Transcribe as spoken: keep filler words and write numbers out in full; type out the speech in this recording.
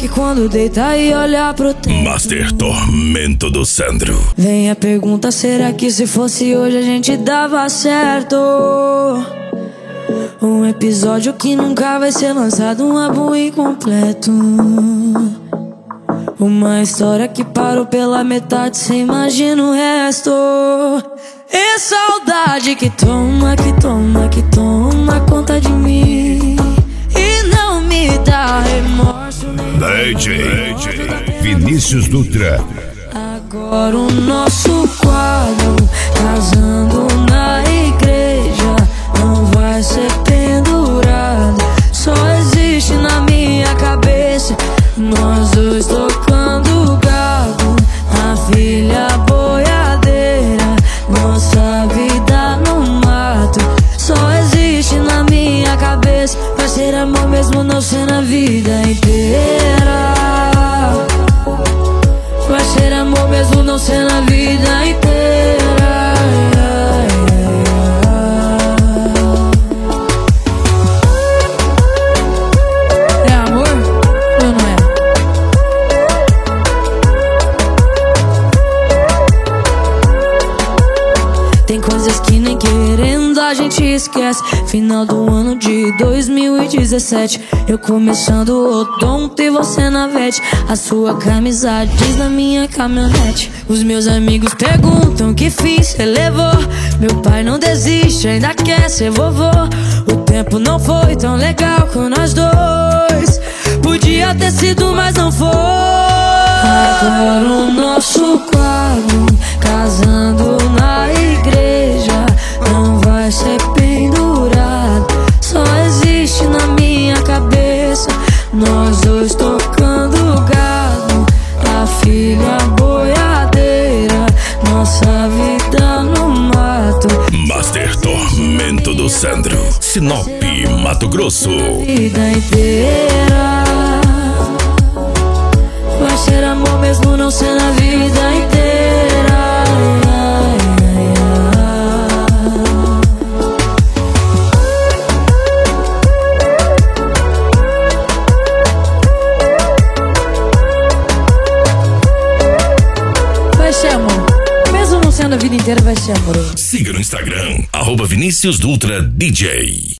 que quando deita e olha pro teto. Master Tormento do Sandro. Vem a pergunta, será que se fosse hoje a gente dava certo? Um episódio que nunca vai ser lançado, um álbum incompleto. Uma história que parou pela metade, cê imagina o resto. E saudade que toma, que toma, que toma conta de mim e não me dá remorso nem D J Vinícius Dutra. Agora o nosso quadro, casando na igreja, não vai ser pendurado. Só existe na minha cabeça nós dois tocando gado, a filha boiadeira, nossa vida no mato. Só existe na minha cabeça, vai ser amor mesmo não ser na vida inteira. Vai ser amor mesmo não ser na vida inteira. É amor ou não é? Tem coisas que nem querendo a gente esquece. Final do ano de dois mil e dezessete, eu começando o odonto e você na vete. A sua camisa diz na minha caminhonete. Os meus amigos perguntam que fiz, cê levou. Meu pai não desiste, ainda quer ser vovô. O tempo não foi tão legal com nós dois, podia ter sido, mas não foi. Agora o nosso quadro, casando na igreja, não vai ser pendurado. Só existe na minha cabeça nós dois tocando gado, a filha boiadeira, nossa vida no mato. Master Tormento do Sandro, Sinop, Mato Grosso. Vida inteira vai ser amor mesmo não ser na vida inteira. Vai ser amor mesmo não sendo a vida inteira, vai ser amor. Siga no Instagram, arroba Vinícius Dutra D J.